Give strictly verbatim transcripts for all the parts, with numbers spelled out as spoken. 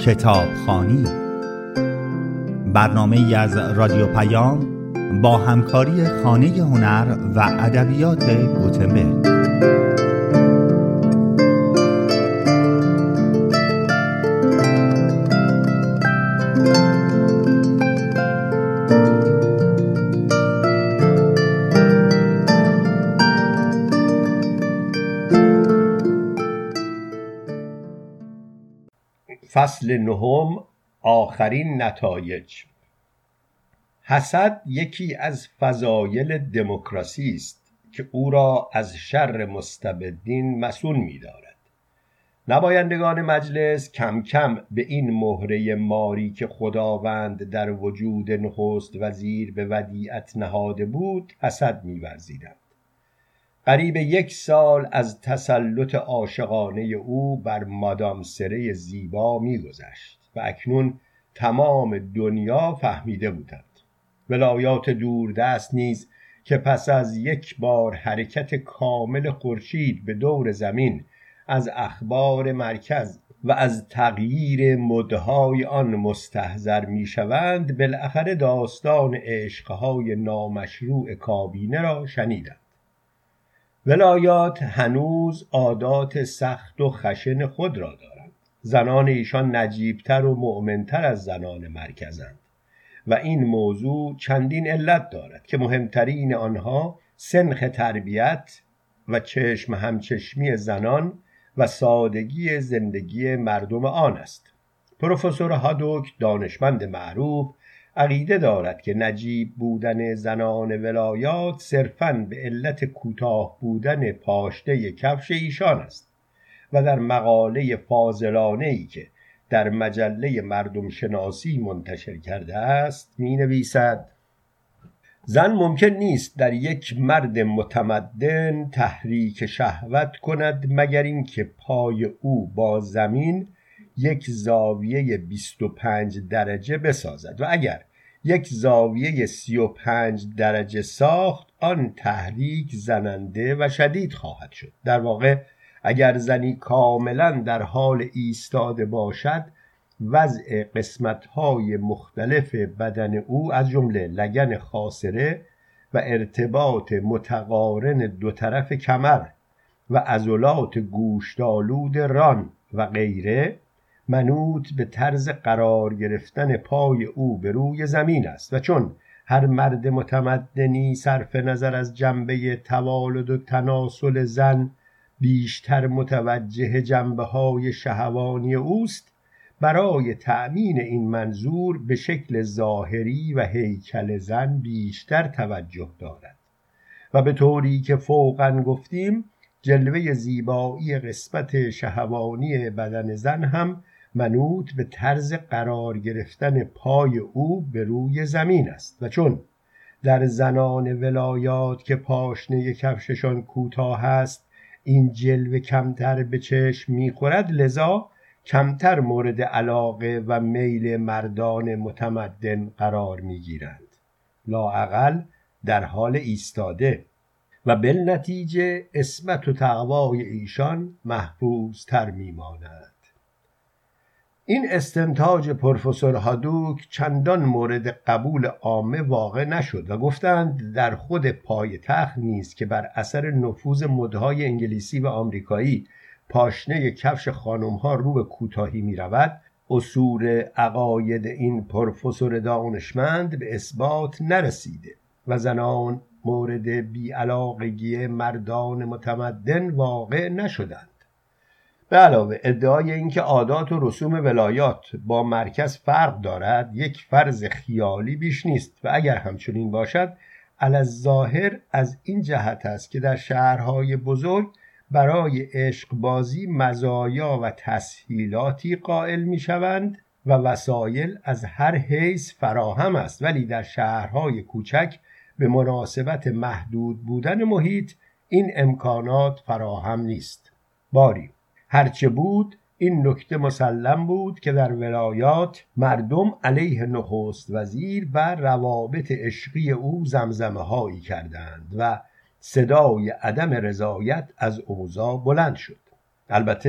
کتابخوانی، برنامه‌ای از رادیو پیام با همکاری خانه هنر و ادبیات گوتنبرگ. فصل نهم، آخرین نتایج. حسد یکی از فضایل دموکراسی است که او را از شر مستبدین مصون می‌دارد. نمایندگان مجلس کم کم به این مهره ماری که خداوند در وجود نخست وزیر به ودیعت نهاده بود حسد می‌ورزیدند. قریب یک سال از تسلط عاشقانه او بر مادام سره زیبا می‌گذشت و اکنون تمام دنیا فهمیده بودند. ولایات دوردست نیز که پس از یک بار حرکت کامل خورشید به دور زمین از اخبار مرکز و از تغییر مدهای آن مستحضر می‌شوند، بالاخره داستان عشق‌های نامشروع کابینه را شنیدند. ولایات هنوز عادات سخت و خشن خود را دارند. زنان ایشان نجیبتر و مؤمنتر از زنان مرکزند و این موضوع چندین علت دارد که مهمترین آنها سنخ تربیت و چشم همچشمی زنان و سادگی زندگی مردم آن است. پروفسور هادوک، دانشمند معروف، عقیده دارد که نجیب بودن زنان ولایات صرفاً به علت کوتاه بودن پاشنه کفش ایشان است و در مقاله فاضلانه‌ای که در مجله مردم شناسی منتشر کرده است می نویسد: زن ممکن نیست در یک مرد متمدن تحریک شهوت کند مگر اینکه پای او با زمین یک زاویه بیست و پنج درجه بسازد و اگر یک زاویه سی و پنج درجه ساخت آن تحریک زننده و شدید خواهد شد. در واقع اگر زنی کاملا در حال ایستاده باشد، وضع قسمت‌های مختلف بدن او از جمله لگن خاصره و ارتباط متقارن دو طرف کمر و عضلات گوشتالود ران و غیره منوط به طرز قرار گرفتن پای او به روی زمین است و چون هر مرد متمدنی صرف نظر از جنبه توالد و تناسل زن بیشتر متوجه جنبه‌های شهوانی اوست، برای تأمین این منظور به شکل ظاهری و هیکل زن بیشتر توجه دارد و به طوری که فوقاً گفتیم جلوه زیبایی قسمت شهوانی بدن زن هم منوط به طرز قرار گرفتن پای او به روی زمین است و چون در زنان ولایات که پاشنه کفششان کوتاه است این جلوه کمتر به چشم می‌خورد، لذا کمتر مورد علاقه و میل مردان متمدن قرار می‌گیرند، لااقل در حال ایستاده، و بالنتیجه عصمت و تقوای ایشان محفوظ تر می‌ماند. این استنتاج پروفسور هادوک چندان مورد قبول عامه واقع نشد و گفتند در خود پایتخت نیز که بر اثر نفوذ مدهای انگلیسی و آمریکایی پاشنه کفش خانم‌ها رو به کوتاهی می‌رود، اصول عقاید این پروفسور دانشمند به اثبات نرسیده و زنان مورد بی‌علاقگی مردان متمدن واقع نشدند. به علاوه ادعای اینکه عادات و رسوم ولایات با مرکز فرق دارد یک فرض خیالی بیش نیست و اگر همچنین باشد علی‌الظاهر از این جهت است که در شهرهای بزرگ برای عشق بازی مزایا و تسهیلاتی قائل می شوند و وسایل از هر حیث فراهم است، ولی در شهرهای کوچک به مناسبت محدود بودن محیط این امکانات فراهم نیست. باری هرچه بود این نکته مسلم بود که در ولایات مردم علیه نخست وزیر و روابط عشقی او زمزمه هایی کردند و صدای عدم رضایت از اوضاع بلند شد. البته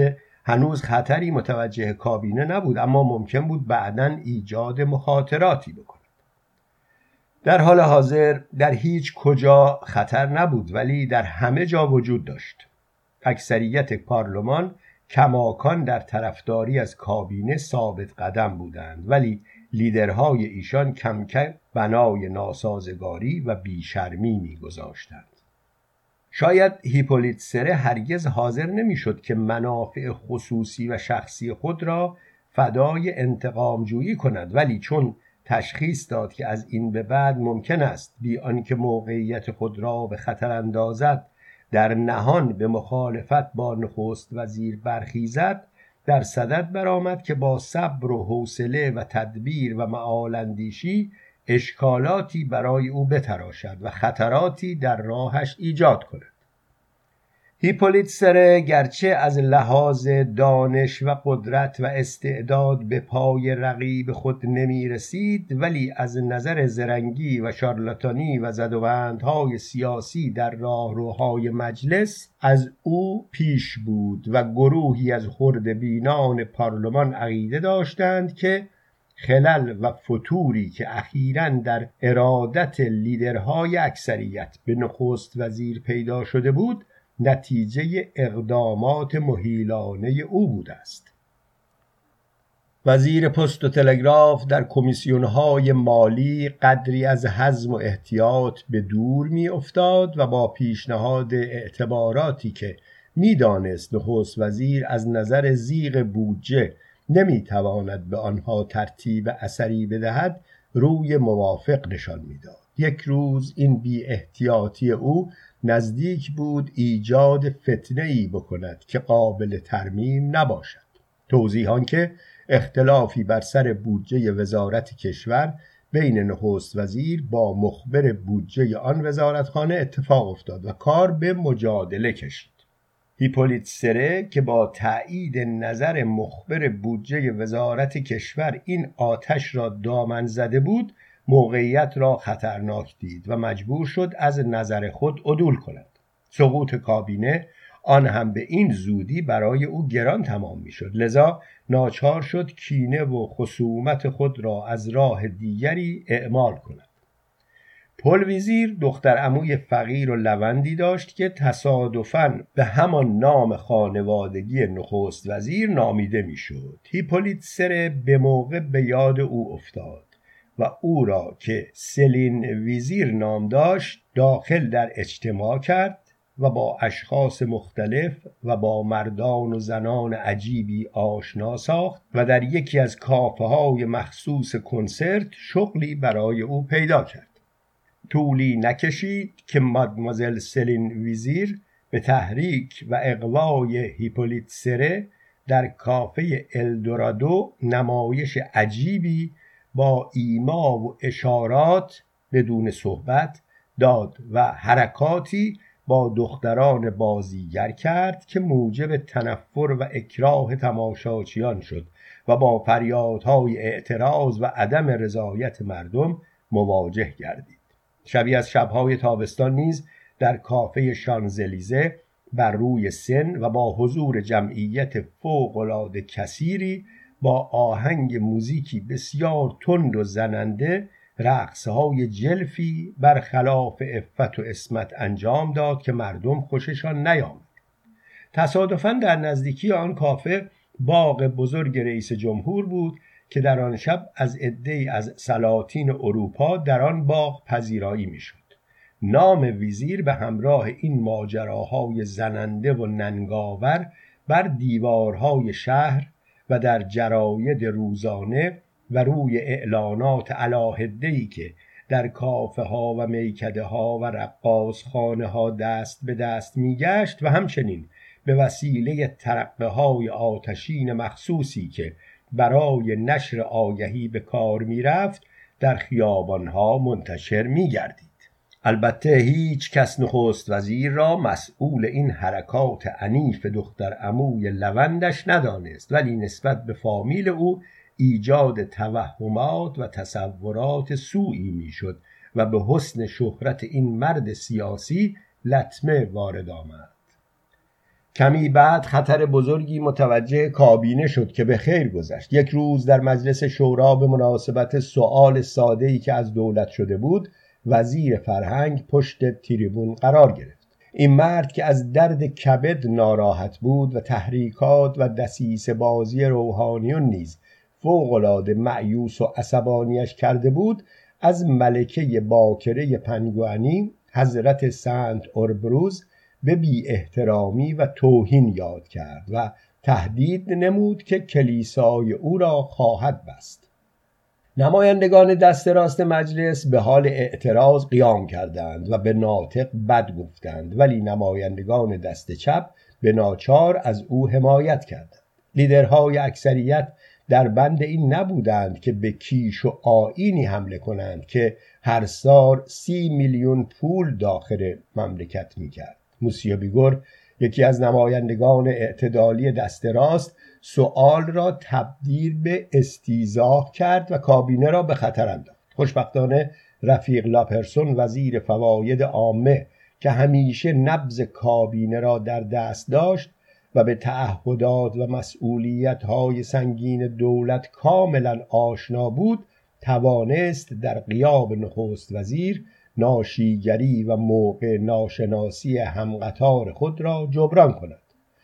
هنوز خطری متوجه کابینه نبود، اما ممکن بود بعداً ایجاد مخاطراتی بکند. در حال حاضر در هیچ کجا خطر نبود، ولی در همه جا وجود داشت. اکثریت پارلمان کماکان در طرفداری از کابینه ثابت قدم بودند، ولی لیدرهای ایشان کم کم بنای ناسازگاری و بیشرمی می‌گذاشتند. شاید هیپولیت سره هرگز حاضر نمی‌شد که منافع خصوصی و شخصی خود را فدای انتقام جویی کند، ولی چون تشخیص داد که از این به بعد ممکن است بی آنکه موقعیت خود را به خطر اندازد در نهان به مخالفت با نخست وزیر برخیزد، در صدد برآمد که با صبر و حوصله و تدبیر و معال اندیشی اشکالاتی برای او بتراشد و خطراتی در راهش ایجاد کند. هیپولیت سره گرچه از لحاظ دانش و قدرت و استعداد به پای رقیب خود نمی رسید، ولی از نظر زرنگی و شارلاتانی و زدوبندهای سیاسی در راهروهای مجلس از او پیش بود و گروهی از خردبینان پارلمان عقیده داشتند که خلل و فتوری که اخیراً در ارادت لیدرهای اکثریت به نخست وزیر پیدا شده بود نتیجه اقدامات مهیلانه او بوده است. وزیر پست و تلگراف در کمیسیون‌های مالی قدری از حزم و احتیاط به دور می افتاد و با پیشنهاد اعتباراتی که می دانست نخست وزیر از نظر زیغ بودجه نمی تواند به آنها ترتیب اثری بدهد روی موافق نشان می داد. یک روز این بی احتیاطی او نزدیک بود ایجاد فتنه‌ای بکند که قابل ترمیم نباشد. توضیح آن که اختلافی بر سر بودجه وزارت کشور بین نخست وزیر با مخبر بودجه آن وزارتخانه اتفاق افتاد و کار به مجادله کشید. هیپولیت سره که با تأیید نظر مخبر بودجه وزارت کشور این آتش را دامن زده بود، موقعیت را خطرناک دید و مجبور شد از نظر خود عدول کند. سقوط کابینه آن هم به این زودی برای او گران تمام می شد، لذا ناچار شد کینه و خصومت خود را از راه دیگری اعمال کند. پل ویزیر دختر عموی فقیر و لوندی داشت که تصادفاً به همان نام خانوادگی نخست وزیر نامیده می شد. هیپولیت سره به موقع به یاد او افتاد و او را که سلین ویزیر نام داشت داخل در اجتماع کرد و با اشخاص مختلف و با مردان و زنان عجیبی آشنا ساخت و در یکی از کافه های مخصوص کنسرت شغلی برای او پیدا کرد. طولی نکشید که مادموزل سلین ویزیر به تحریک و اغوای هیپولیت سره در کافه الدورادو نمایش عجیبی با ایما و اشارات بدون صحبت داد و حرکاتی با دختران بازیگر کرد که موجب تنفر و اکراه تماشاچیان شد و با فریادهای اعتراض و عدم رضایت مردم مواجه گردید. شبیه از شبهای تابستان نیز در کافه شانزلیزه بر روی سن و با حضور جمعیت فوق‌العاده کثیری با آهنگ موزیکی بسیار تند و زننده رقصهای جلفی برخلاف عفت و عصمت انجام داد که مردم خوششان نیامد. تصادفاً در نزدیکی آن کافه باغ بزرگ رئیس جمهور بود که در آن شب از عده‌ای از سلاطین اروپا در آن باغ پذیرایی میشد. نام ویزیر به همراه این ماجراهای زننده و ننگاور بر دیوارهای شهر و در جراید روزانه و روی اعلانات علاهده‌ای که در کافه ها و میکده ها و رقاص خانه ها دست به دست می گشت و همچنین به وسیله ترقه های آتشین مخصوصی که برای نشر آگهی به کار می رفت در خیابان ها منتشر می گردید. البته هیچ کس نخست وزیر را مسئول این حرکات عنیف دختر عموی لوندش ندانست، ولی نسبت به فامیل او ایجاد توهمات و تصورات سوئی میشد و به حسن شهرت این مرد سیاسی لطمه وارد آمد. کمی بعد خطر بزرگی متوجه کابینه شد که به خیر گذشت. یک روز در مجلس شورا به مناسبت سؤال ساده‌ای که از دولت شده بود، وزیر فرهنگ پشت تریبون قرار گرفت. این مرد که از درد کبد ناراحت بود و تحریکات و دسیسه بازی روحانیون نیز فوق‌العاده مأیوس و عصبانیش کرده بود، از ملکه باکره پنگوئنی حضرت سنت اوربروز به بی احترامی و توهین یاد کرد و تهدید نمود که کلیسای او را خواهد بست. نمایندگان دست راست مجلس به حال اعتراض قیام کردند و به ناطق بد گفتند، ولی نمایندگان دست چپ به ناچار از او حمایت کردند. لیدرهای اکثریت در بند این نبودند که به کیش و آیینی حمله کنند که هر سال سی میلیون پول داخل مملکت میکرد. موسیو بیگور، یکی از نمایندگان اعتدالی دست راست، سؤال را تبدیل به استیضاح کرد و کابینه را به خطر انداخت. خوشبختانه رفیق لاپرسون وزیر فواید عامه که همیشه نبض کابینه را در دست داشت و به تعهدات و مسئولیت‌های سنگین دولت کاملا آشنا بود، توانست در غیاب نخست وزیر ناشیگری و موقع ناشناسی همقطار خود را جبران کند.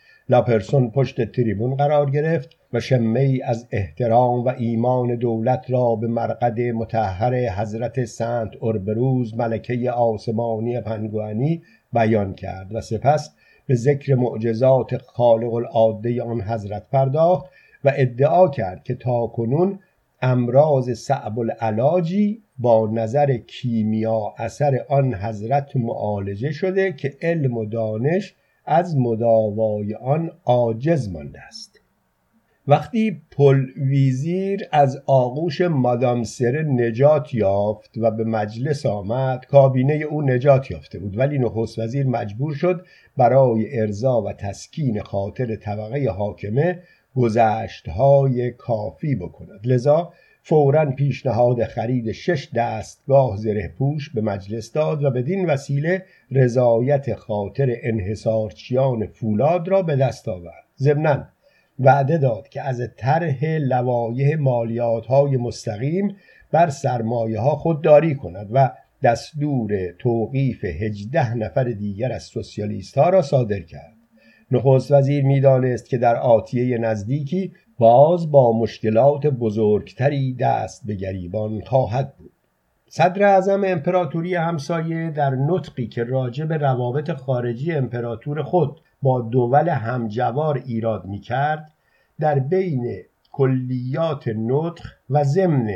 لاپرسون پشت تریبون قرار گرفت و شمه‌ای از احترام و ایمان دولت را به مرقد مطهر حضرت سنت اوربروز ملکه آسمانی پنگوئنی بیان کرد و سپس به ذکر معجزات خالق العاده آن حضرت پرداخت و ادعا کرد که تاکنون امراض صعب العلاجی با نظر کیمیا اثر آن حضرت معالجه شده که علم و دانش از مداوای آن عاجز مانده است. وقتی پل ویزیر از آغوش مادام سره نجات یافت و به مجلس آمد، کابینه او نجات یافته بود، ولی نخست وزیر مجبور شد برای ارضا و تسکین خاطر طبقه حاکمه گذشت‌های کافی بکند. لذا فوراً پیشنهاد خرید شش دستگاه زره‌پوش به مجلس داد و بدین وسیله رضایت خاطر انحصارچیان فولاد را به دست آورد. ضمناً وعده داد که از طرح لوایح مالیات‌های مستقیم بر سرمایه‌ها خودداری کند و دستور توقیف هجده نفر دیگر از سوسیالیست‌ها را صادر کرد. نخست وزیر می‌دانست که در آتیه نزدیکی باز با مشکلات بزرگتری دست به گریبان خواهد بود. صدر اعظم امپراتوری همسایه در نطقی که راجع به روابط خارجی امپراتور خود با دول همجوار ایراد می‌کرد، در بین کلیات نطق و ضمن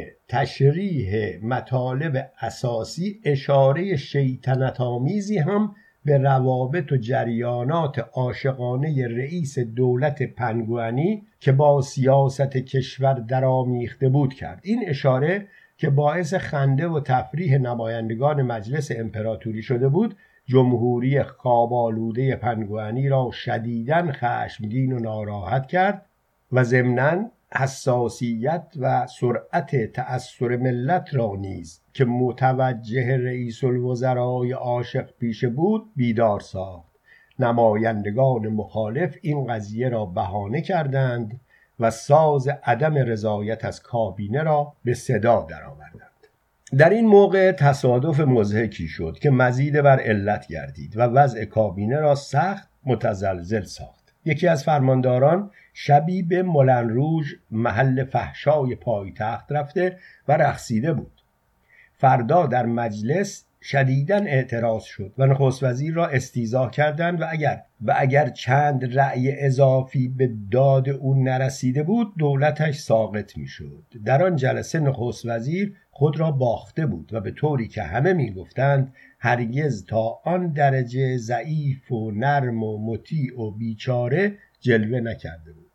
تشریح مطالب اساسی اشاره شیطنت‌آمیزی هم به روابط و جریانات عاشقانه رئیس دولت پنگوئنی که با سیاست کشور درآمیخته بود کرد. این اشاره که باعث خنده و تفریح نمایندگان مجلس امپراتوری شده بود، جمهوری خواب‌آلوده پنگوئنی را شدیداً خشمگین و ناراحت کرد و ضمناً حساسیت و سرعت تأثر ملت را نیز که متوجه رئیس الوزرای عاشق پیشه بود بیدار ساخت. نمایندگان مخالف این قضیه را بهانه کردند و ساز عدم رضایت از کابینه را به صدا درآوردند. در این موقع تصادف مضحکی شد که مزید بر علت گردید و وضع کابینه را سخت متزلزل ساخت. یکی از فرمانداران شبی به مولن روژ محل فحشای پایتخت رفته و رقصیده بود. فردا در مجلس شدیداً اعتراض شد و نخست وزیر را استیضاح کردند و اگر و اگر چند رأی اضافی به داد او نرسیده بود دولتش ساقط میشد. در آن جلسه نخست وزیر خود را باخته بود و به طوری که همه میگفتند هرگز تا آن درجه ضعیف و نرم و مطیع و بیچاره جلوه نکرده بود.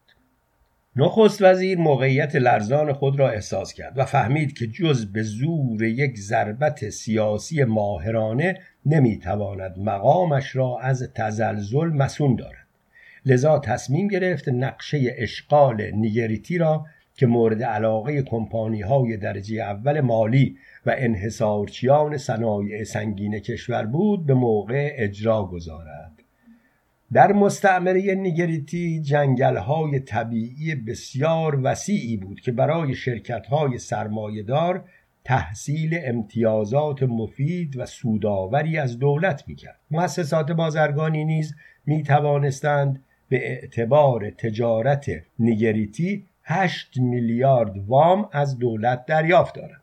نخست وزیر موقعیت لرزان خود را احساس کرد و فهمید که جز به زور یک ضربت سیاسی ماهرانه نمیتواند مقامش را از تزلزل مصون دارد. لذا تصمیم گرفت نقشه اشغال نیگریتی را که مورد علاقه کمپانی‌های درجه اول مالی و انحصارچیان صنایع سنگین کشور بود به موقع اجرا گذارد. در مستعمره نیگریتی جنگل‌های طبیعی بسیار وسیعی بود که برای شرکت‌های سرمایه‌دار تحصیل امتیازات مفید و سودآوری از دولت می‌کرد. مؤسسات بازرگانی نیز می‌توانستند به اعتبار تجارت نیگریتی هشت میلیارد وام از دولت دریافت دارند.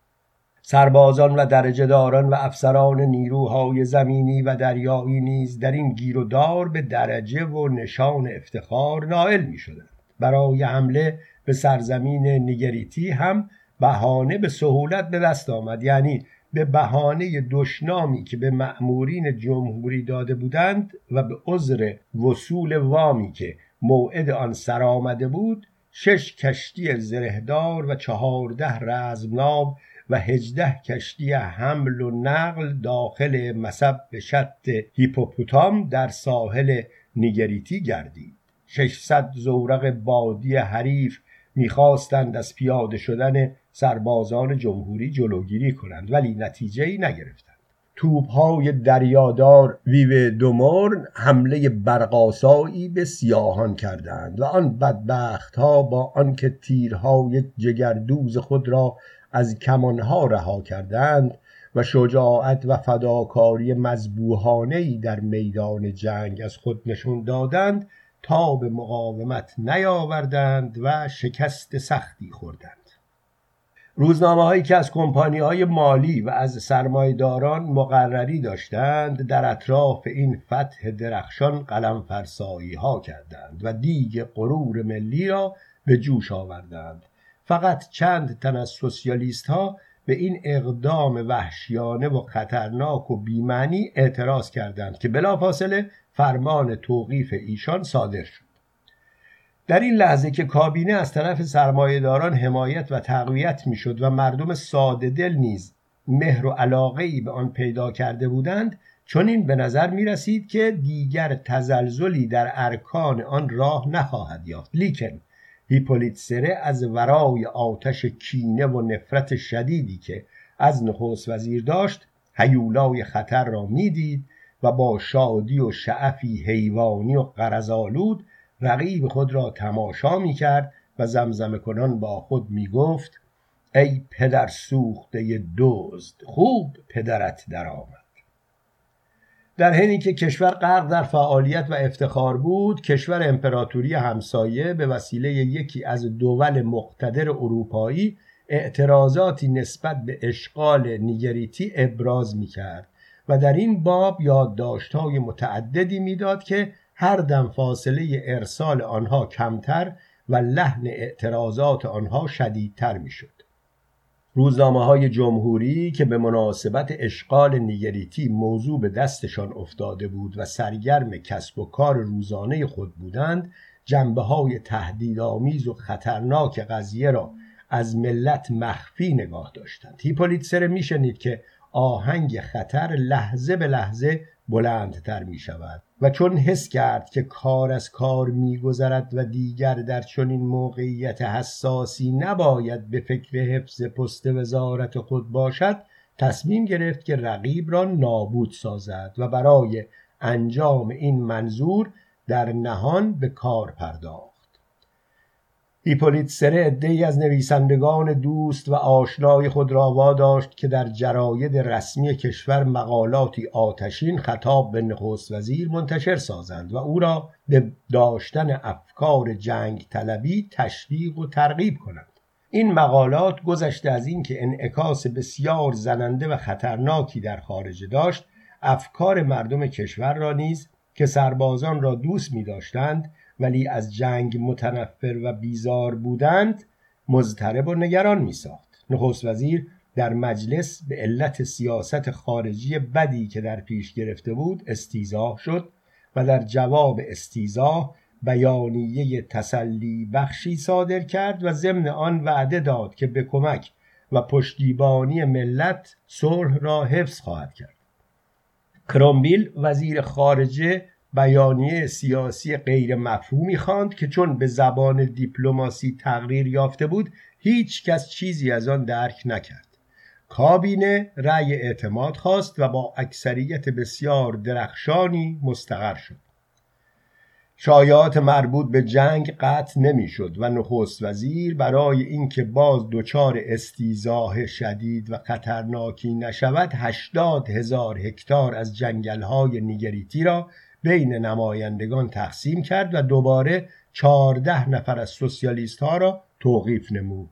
سربازان و درجه داران و افسران نیروهای زمینی و دریایی نیز در این گیر و دار به درجه و نشان افتخار نائل می شدند. برای حمله به سرزمین نیگریتی هم بهانه به سهولت به دست آمد، یعنی به بهانه دشنامی که به مأمورین جمهوری داده بودند و به عذر وصول وامی که موعد آن سر آمده بود، شش کشتی زرهدار و چهارده رزمناو و هجده کشتی حمل و نقل داخل مصب به شط هیپوپوتام در ساحل نیگریتی گردید. ششصد زورق بادی حریف می‌خواستند از پیاده شدن سربازان جمهوری جلوگیری کنند، ولی نتیجه‌ای نگرفتند. توپ‌های دریادار ویو دومورن حمله برق‌آسایی به سیاهان کردند و آن بدبخت‌ها با آنکه تیرهای جگردوز خود را از کمانها رها کردند و شجاعت و فداکاری مذبوحانه‌ای در میدان جنگ از خود نشون دادند، تا به مقاومت نیاوردند و شکست سختی خوردند. روزنامه‌هایی که از کمپانی‌های مالی و از سرمایه‌داران مقرری داشتند در اطراف این فتح درخشان قلم فرسایی‌ها کردند و دیگ غرور ملی را به جوش آوردند. فقط چند تن از سوسیالیست‌ها به این اقدام وحشیانه و خطرناک و بی‌معنی اعتراض کردند که بلافاصله فرمان توقیف ایشان صادر شد. در این لحظه که کابینه از طرف سرمایه‌داران حمایت و تقویت می‌شد و مردم ساده دل نیز مهر و علاقه‌ای به آن پیدا کرده بودند، چنین به نظر می‌رسید که دیگر تزلزلی در ارکان آن راه نخواهد یافت. لیکن هیپولیت سره از ورای آتش کینه و نفرت شدیدی که از نخست وزیر داشت هیولای خطر را میدید و با شادی و شعفی حیوانی و غرض‌آلود رقیب خود را تماشا میکرد و زمزمه کنان با خود میگفت: ای پدر سوخته دزد، خوب پدرت درآمد. در حینی که کشور غرق در فعالیت و افتخار بود، کشور امپراتوری همسایه به وسیله یکی از دول مقتدر اروپایی اعتراضاتی نسبت به اشغال نیگریتی ابراز میکرد و در این باب یادداشت‌های متعددی میداد که هر دم فاصله ارسال آنها کمتر و لحن اعتراضات آنها شدیدتر میشد. روزنامه‌های جمهوری که به مناسبت اشغال نیگریتی موضوع به دستشان افتاده بود و سرگرم کسب و کار روزانه خود بودند، جنبه‌های تهدیدآمیز و خطرناک قضیه را از ملت مخفی نگاه داشتند. هیپولیت سره میشنید که آهنگ خطر لحظه به لحظه بلندتر می شود و چون حس کرد که کار از کار می گذرد و دیگر در چنین موقعیت حساسی نباید به فکر حفظ پست وزارت خود باشد، تصمیم گرفت که رقیب را نابود سازد و برای انجام این منظور در نهان به کار پرداخت. هیپولیت سره عده‌ای از نویسندگان دوست و آشنای خود را واداشت که در جراید رسمی کشور مقالاتی آتشین خطاب به نخست وزیر منتشر سازند و او را به داشتن افکار جنگ طلبی تشویق و ترغیب کنند. این مقالات گذشته از این که انعکاس بسیار زننده و خطرناکی در خارج داشت، افکار مردم کشور را نیز که سربازان را دوست می داشتند ولی از جنگ متنفر و بیزار بودند مضطرب و نگران می ساخت. نخست وزیر در مجلس به علت سیاست خارجی بدی که در پیش گرفته بود استیضاح شد و در جواب استیضاح بیانیه تسلی بخشی صادر کرد و ضمن آن وعده داد که به کمک و پشتیبانی ملت صلح را حفظ خواهد کرد. کرومبیل وزیر خارجه بیانیه سیاسی غیر مفهومی خواند که چون به زبان دیپلماسی تقریر یافته بود هیچ کس چیزی از آن درک نکرد. کابینه رأی اعتماد خواست و با اکثریت بسیار درخشانی مستقر شد. شایعات مربوط به جنگ قطع نمی‌شد و نخست وزیر برای اینکه باز دچار استیضاح شدید و خطرناکی نشود هشتاد هزار هکتار از جنگل‌های نیگریتی را بین نمایندگان تقسیم کرد و دوباره چهارده نفر از سوسیالیست‌ها را توقیف نمود.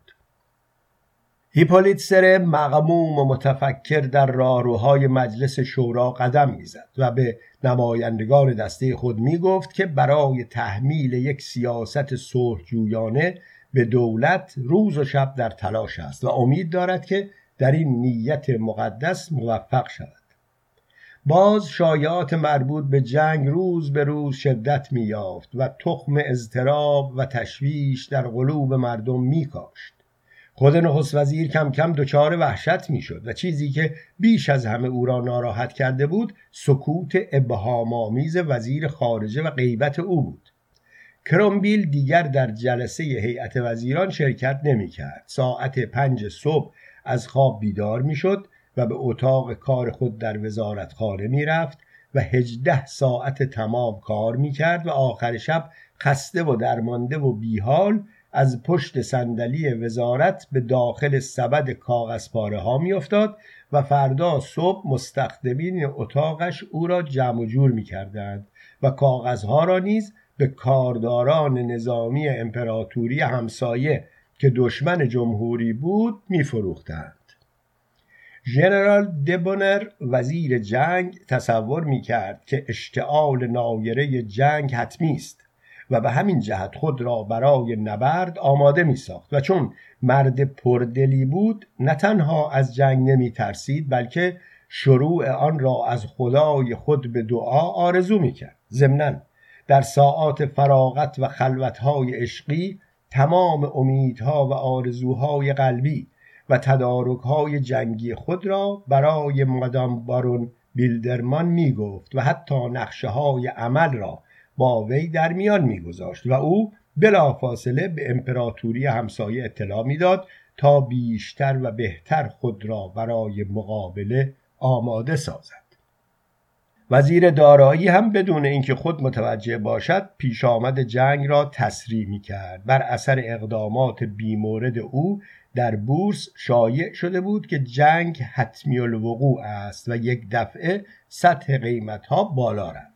هیپولیت سره مغموم و متفکر در راهروهای مجلس شورا قدم میزد و به نمایندگان دسته خود می گفت که برای تحمیل یک سیاست صلح‌جویانه به دولت روز و شب در تلاش است و امید دارد که در این نیت مقدس موفق شود. باز شایعات مربوط به جنگ روز به روز شدت می یافت و تخم اضطراب و تشویش در قلوب مردم می کاشت. خود نخست وزیر کم کم دچار وحشت می شد و چیزی که بیش از همه او را ناراحت کرده بود سکوت ابهام‌آمیز وزیر خارجه و غیبت او بود. کرومبیل دیگر در جلسه هیئت وزیران شرکت نمی کرد. ساعت پنج صبح از خواب بیدار می شد و به اتاق کار خود در وزارتخانه می رفت و هجده ساعت تمام کار می کرد و آخر شب خسته و درمانده و بیحال از پشت صندلی وزارت به داخل سبد کاغذ پاره ها می افتاد و فردا صبح مستخدمین اتاقش او را جمع و جور می کردند و کاغذها را نیز به کارداران نظامی امپراتوری همسایه که دشمن جمهوری بود می فروختند. ژنرال دبونر وزیر جنگ تصور می کرد که اشتعال نایره جنگ حتمی است و به همین جهت خود را برای نبرد آماده می ساخت و چون مرد پردلی بود نه تنها از جنگ نمی ترسید بلکه شروع آن را از خدای خود به دعا آرزو می کرد. ضمناً در ساعات فراغت و خلوتهای عشقی تمام امیدها و آرزوهای قلبی و تدارکهای جنگی خود را برای مادام بارون بیلدرمان می گفت و حتی نقشه های عمل را با وی در میان می گذاشت و او بلافاصله به امپراتوری همسایه اطلاع می داد تا بیشتر و بهتر خود را برای مقابله آماده سازد. وزیر دارایی هم بدون اینکه خود متوجه باشد پیش آمد جنگ را تسریع می کرد. بر اثر اقدامات بیمورد او در بورس شایع شده بود که جنگ حتمی الوقوع است و یک دفعه سطح قیمت‌ها بالا رفت.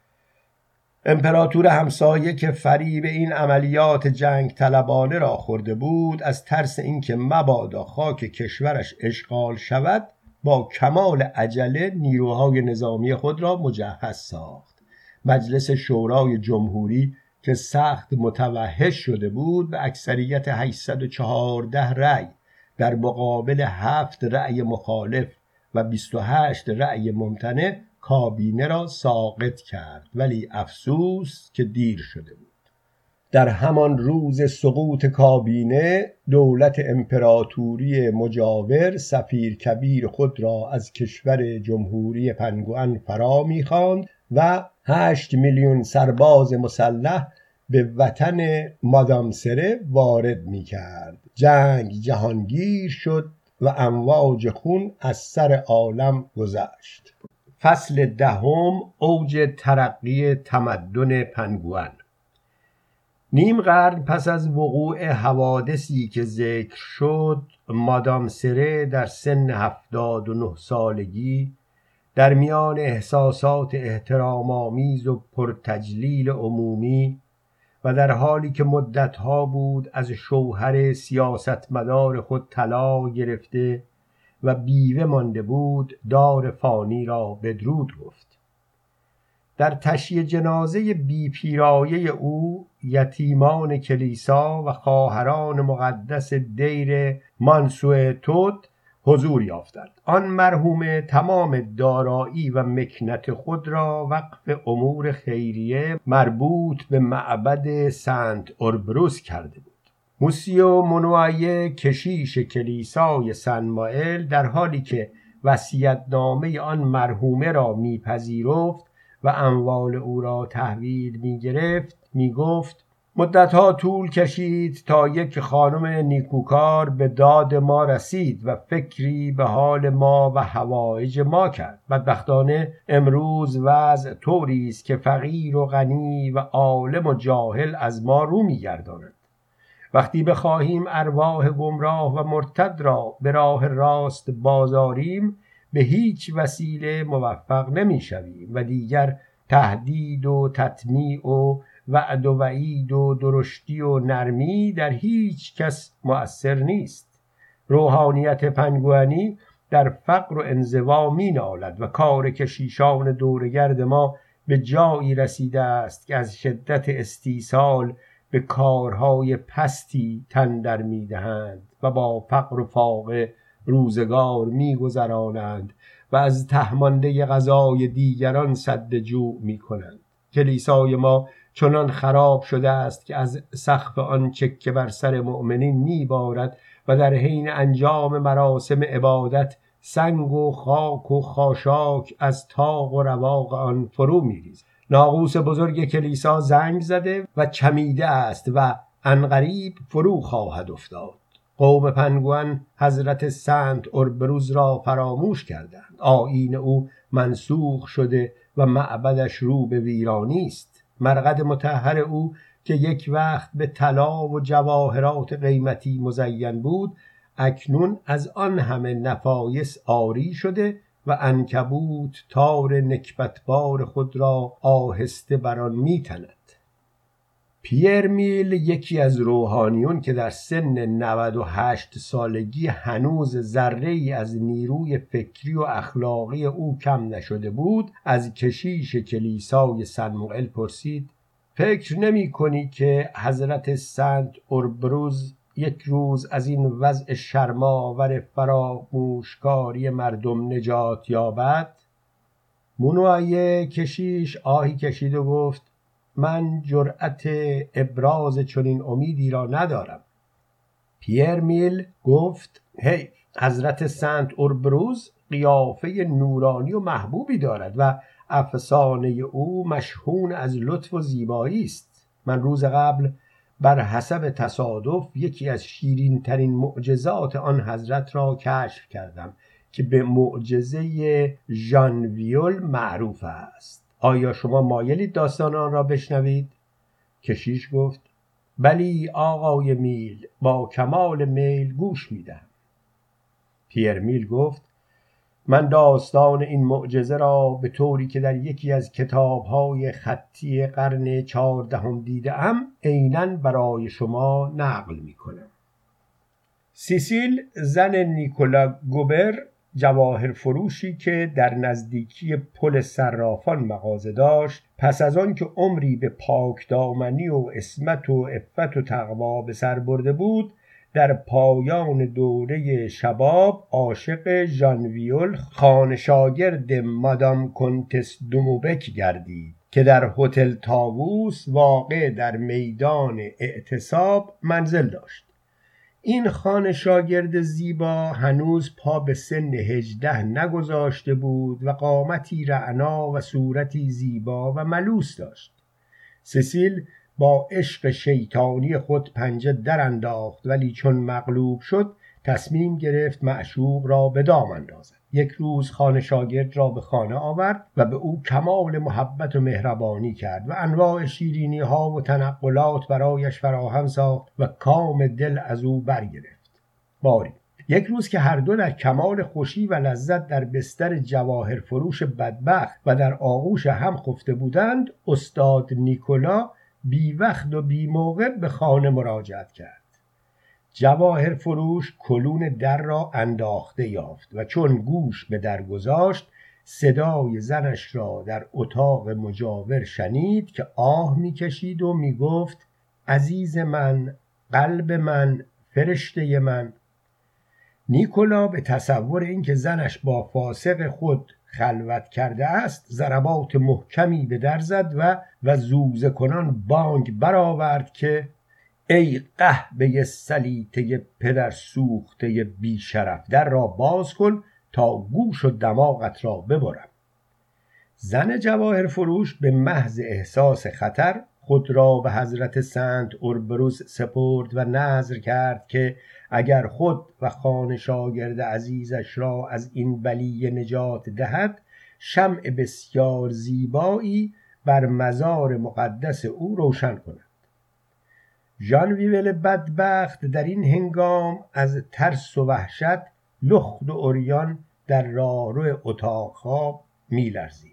امپراتور همسایه که فریب این عملیات جنگ طلبانه را خورده بود از ترس اینکه مبادا خاک کشورش اشغال شود با کمال عجله نیروهای نظامی خود را مجهز ساخت. مجلس شورای جمهوری که سخت متوحش شده بود به اکثریت هشتصد و چهارده رأی در مقابل هفت رأی مخالف و بیست و هشت رأی ممتنع کابینه را ساقط کرد، ولی افسوس که دیر شده بود. در همان روز سقوط کابینه دولت امپراتوری مجاور سفیر کبیر خود را از کشور جمهوری پنگوئن فرا می‌خواند و هشت میلیون سرباز مسلح به وطن مادام سره وارد می‌کرد. جنگ جهانگیر شد و امواج خون از سر عالم گذشت. فصل دهم، اوج ترقی تمدن پنگوئن. نیم قرن پس از وقوع حوادثی که ذکر شد، مادام سره در سن هفتاد و نه سالگی در میان احساسات احترام‌آمیز و پرتجلیل عمومی و در حالی که مدتها بود از شوهر سیاستمدار خود طلاق گرفته و بیوه مانده بود، دار فانی را بدرود گفت. در تشییع جنازه بی پیرایه او یتیمان کلیسا و خواهران مقدس دیر مانسوئه توت حضور یافتند. آن مرحوم تمام دارایی و مکنت خود را وقف امور خیریه مربوط به معبد سنت اوربروس کرده بود. موسیو مونوایه کشیش کلیسای سن مائل در حالی که وصیت‌نامه آن مرحومه را میپذیرفت و اموال او را تحویل میگرفت میگفت: مدتها طول کشید تا یک خانم نیکوکار به داد ما رسید و فکری به حال ما و حوایج ما کرد. بدبختانه امروز وضع طوری است که فقیر و غنی و عالم و جاهل از ما رو می‌گردانند. وقتی بخواهیم ارواح گمراه و مرتد را به راه راست بازاریم، به هیچ وسیله موفق نمی‌شویم و دیگر تهدید و تطمیع و وعد و وعید و درشتی و نرمی در هیچ کس مؤثر نیست. روحانیت پنگوئنی در فقر و انزوا می نالد و کار کشیشان دورگرد ما به جایی رسیده است که از شدت استیصال به کارهای پستی تن در می دهند و با فقر و فاقه روزگار می گذرانند و از تهمانده غذای دیگران سد جوع می کنند. کلیسای ما چنان خراب شده است که از سقف آن چکه بر سر مؤمنین میبارد و در حین انجام مراسم عبادت سنگ و خاک و خاشاک از طاق و رواق آن فرو میریزد. ناقوس بزرگ کلیسا زنگ زده و چمیده است و عنقریب فرو خواهد افتاد. قوم پنگوئن حضرت سنت اوربروز را فراموش کردند. آیین او منسوخ شده و معبدش رو به ویرانی است. مرقد مطهر او که یک وقت به طلا و جواهرات قیمتی مزین بود، اکنون از آن همه نفایس عاری شده و عنکبوت تار نکبتبار خود را آهسته بر آن می‌تند. پیر میل، یکی از روحانیون که در سن نود و هشت سالگی هنوز ذره‌ای از نیروی فکری و اخلاقی او کم نشده بود، از کشیش کلیسای سن موئل پرسید: فکر نمی کنی که حضرت سنت اوربروز یک روز از این وضع شرم‌آور فراموشکاری مردم نجات یابد؟ مونوایه کشیش آهی کشید و گفت: من جرأت ابراز چنین امیدی را ندارم. پیر میل گفت: هی، حضرت سنت اوربروز قیافه نورانی و محبوبی دارد و افسانه او مشحون از لطف و زیبایی است. من روز قبل بر حسب تصادف یکی از شیرین ترین معجزات آن حضرت را کشف کردم که به معجزه ژان ویول معروف است. آیا شما مایلید داستان آن را بشنوید؟ کشیش گفت: بلی آقای میل، با کمال میل گوش میدم. پیر میل گفت: من داستان این معجزه را به طوری که در یکی از کتاب‌های خطی قرن چهاردهم دیده‌ام عیناً برای شما نقل می‌کنم. سیسیل، زن نیکولا گوبر، جواهر فروشی که در نزدیکی پل صرافان مغازه داشت، پس از آن که عمری به پاک دامنی و عصمت و عفت و تقوا به سر برده بود، در پایان دوره شباب عاشق ژان ویول، خانه شاگرد مادام کنتس دوموبک گردید که در هتل طاووس واقع در میدان اعتصاب منزل داشت. این خانه شاگرد زیبا هنوز پا به سن هجده نگذاشته بود و قامتی رعنا و صورتی زیبا و ملوس داشت. سیسیل با عشق شیطانی خود پنجه در انداخت، ولی چون مغلوب شد تصمیم گرفت معشوق را به دام اندازد. یک روز خانه شاگرد را به خانه آورد و به او کمال محبت و مهربانی کرد و انواع شیرینی ها و تنقلات برایش فراهم ساخت و کام دل از او برگرفت. باری یک روز که هر دو در کمال خوشی و لذت در بستر جواهر فروش بدبخت و در آغوش هم خفته بودند، استاد نیکولا بی وقت و بی موقع به خانه مراجعت کرد. جواهر فروش کلون در را انداخته یافت و چون گوش به در گذاشت، صدای زنش را در اتاق مجاور شنید که آه می‌کشید و می‌گفت: عزیز من، قلب من، فرشته من. نیکولا به تصور اینکه زنش با فاسق خود خلوت کرده است، ضربات محکمی به در زد و و زوزه کنان بانگ برآورد که ای قحبه سلیطه پدر سوخته بی شرف، در را باز کن تا گوش و دماغت را ببرم. زن جواهر فروش به محض احساس خطر خود را به حضرت سنت اوربروس سپرد و نذر کرد که اگر خود و خان شاگرد عزیزش را از این بلیه نجات دهد، شمع بسیار زیبایی بر مزار مقدس او روشن کند. ژان ویول بدبخت در این هنگام از ترس و وحشت لخت و عریان در راهرو اتاق خواب می‌لرزید.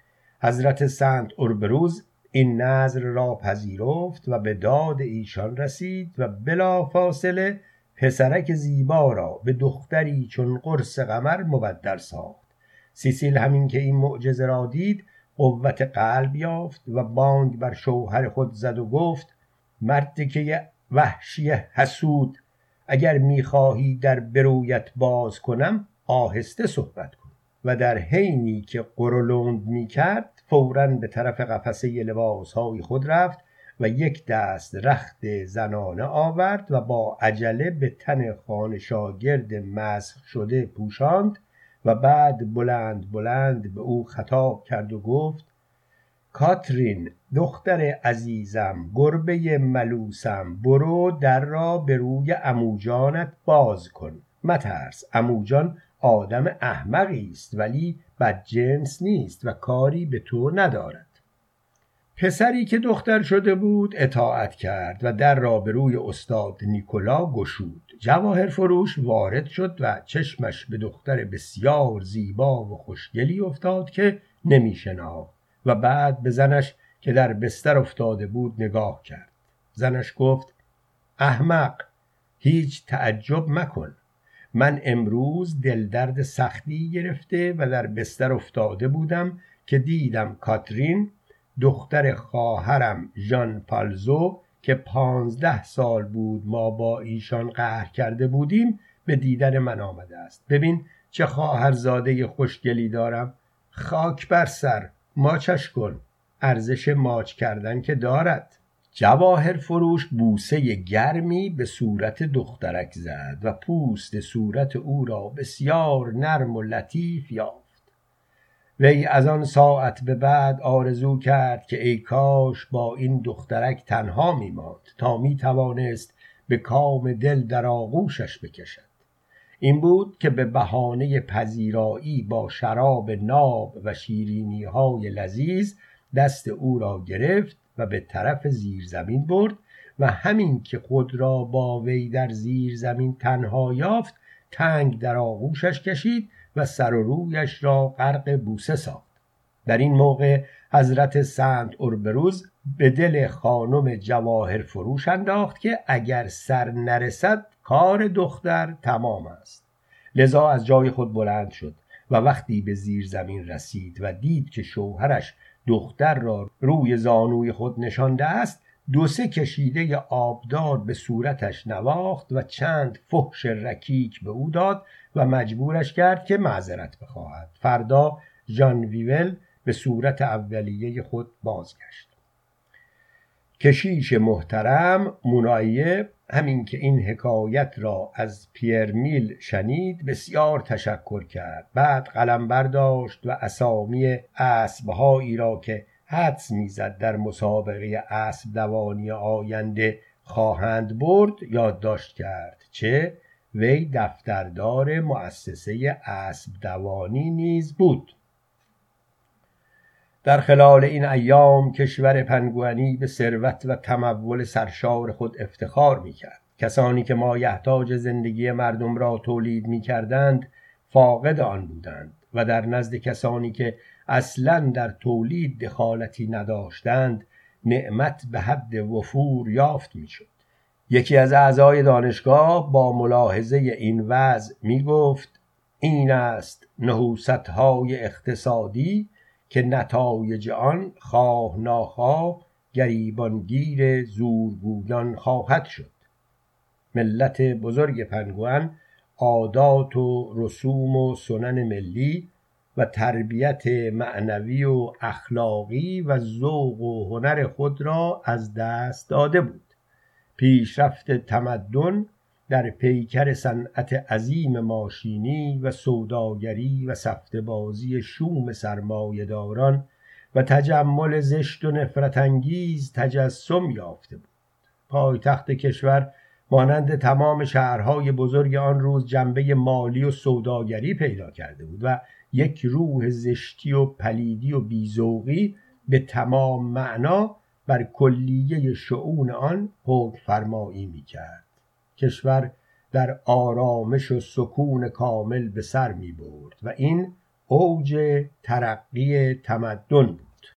حضرت سنت اوربروز این نذر را پذیرفت و به داد ایشان رسید و بلافاصله پسرک زیبا را به دختری چون قرص قمر مبدل ساخت. سیسیل همین که این معجزه را دید قوت قلب یافت و بانگ بر شوهر خود زد و گفت: مردی که وحشی حسود، اگر میخواهی در برویت باز کنم آهسته صحبت کن. و در حینی که قرولند میکرد فوراً به طرف قفسه لباسهای خود رفت و یک دست رخت زنانه آورد و با عجله به تن خان شاگرد مسخ شده پوشاند و بعد بلند بلند به او خطاب کرد و گفت: کاترین دختر عزیزم، گربه ملوسم، برو در را به روی عموجانت باز کن. مترس، عموجان آدم احمقی است ولی بدجنس نیست و کاری به تو ندارد. پسری که دختر شده بود اطاعت کرد و در را به روی استاد نیکولا گشود. جواهر فروش وارد شد و چشمش به دختر بسیار زیبا و خوشگلی افتاد که نمی شناخت و بعد به زنش که در بستر افتاده بود نگاه کرد. زنش گفت: احمق، هیچ تعجب مکن. من امروز دلدرد سختی گرفته و در بستر افتاده بودم که دیدم کاترین دختر خواهرم ژان پالزو که پانزده سال بود ما با ایشان قهر کرده بودیم به دیدن من آمده است. ببین چه خواهرزاده خوشگلی دارم. خاک بر سر، ماچش کن. ارزش ماچ کردن که دارد. جواهر فروش بوسه گرمی به صورت دخترک زد و پوست صورت او را بسیار نرم و لطیف یافت. وی از آن ساعت به بعد آرزو کرد که ای کاش با این دخترک تنها می ماند تا می توانست به کام دل در آغوشش بکشد. این بود که به بهانه پذیرایی با شراب ناب و شیرینی های لذیذ دست او را گرفت و به طرف زیرزمین برد و همین که خود را با وی در زیرزمین تنها یافت تنگ در آغوشش کشید و سر و رویش را غرق بوسه ساخت. در این موقع حضرت سنت اوربروز به دل خانم جواهر فروش انداخت که اگر سر نرسد کار دختر تمام است. لذا از جای خود بلند شد و وقتی به زیر زمین رسید و دید که شوهرش دختر را روی زانوی خود نشانده است، دو سه کشیده آبدار به صورتش نواخت و چند فحش رکیک به او داد و مجبورش کرد که معذرت بخواهد. فردا ژان ویول به صورت اولیه خود بازگشت. کشیش محترم مونایه همین که این حکایت را از پیر میل شنید بسیار تشکر کرد. بعد قلم برداشت و اسامی اسب‌هایی را که حدس میزد در مسابقه اسب دوانی آینده خواهند برد یادداشت کرد، چه وی دفتردار مؤسسه اسب دوانی نیز بود. در خلال این ایام کشور پنگوئنی به ثروت و تمول سرشار خود افتخار می‌کرد. کسانی که مایحتاج زندگی مردم را تولید می‌کردند فاقد آن بودند و در نزد کسانی که اصلاً در تولید دخالتی نداشتند نعمت به حد وفور یافت می‌شد. یکی از اعضای دانشگاه با ملاحظه این وضع می‌گفت: این است نحوست‌های اقتصادی که نتایج آن خواه ناخواه گریبانگیر زورگویان خواهد شد. ملت بزرگ پنگوئن عادات و رسوم و سنن ملی و تربیت معنوی و اخلاقی و ذوق و هنر خود را از دست داده بود. پیشرفت تمدن در پیکر صنعت عظیم ماشینی و سوداگری و سفته‌بازی شوم سرمایه‌داران و تجمل زشت و نفرت انگیز تجسم یافته بود. پایتخت کشور مانند تمام شهرهای بزرگ آن روز جنبه مالی و سوداگری پیدا کرده بود و یک روح زشتی و پلیدی و بیذوقی به تمام معنا بر کلیه شؤون آن حکم فرمایی می کرد. کشور در آرامش و سکون کامل به سر می برد و این اوج ترقی تمدن بود.